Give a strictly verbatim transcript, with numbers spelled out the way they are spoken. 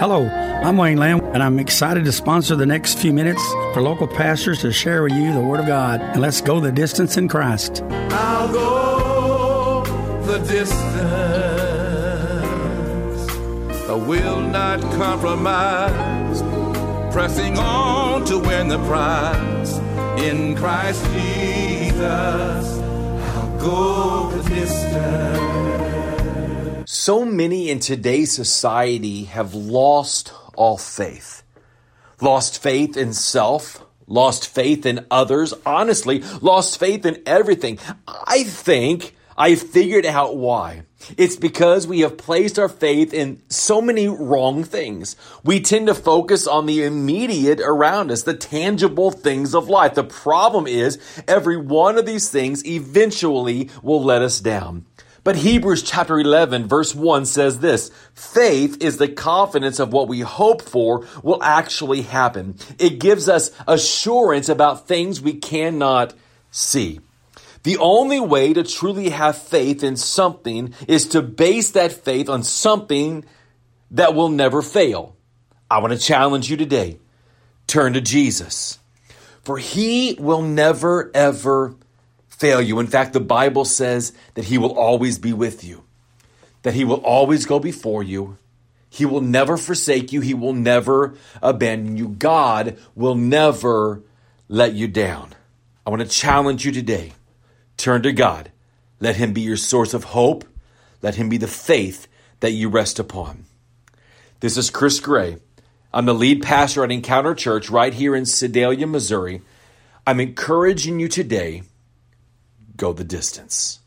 Hello, I'm Wayne Lamb, and I'm excited to sponsor the next few minutes for local pastors to share with you the Word of God. And let's go the distance in Christ. I'll go the distance. I will not compromise. Pressing on to win the prize. In Christ Jesus, I'll go the distance. So many in today's society have lost all faith. Lost faith in self, lost faith in others, honestly, lost faith in everything. I think I figured out why. It's because we have placed our faith in so many wrong things. We tend to focus on the immediate around us, the tangible things of life. The problem is every one of these things eventually will let us down. But Hebrews chapter eleven verse one says this: faith is the confidence of what we hope for will actually happen. It gives us assurance about things we cannot see. The only way to truly have faith in something is to base that faith on something that will never fail. I want to challenge you today. Turn to Jesus, for He will never, ever fail you. In fact, the Bible says that He will always be with you, that He will always go before you. He will never forsake you. He will never abandon you. God will never let you down. I want to challenge you today. Turn to God. Let Him be your source of hope. Let Him be the faith that you rest upon. This is Chris Gray. I'm the lead pastor at Encounter Church right here in Sedalia, Missouri. I'm encouraging you today. Go the distance.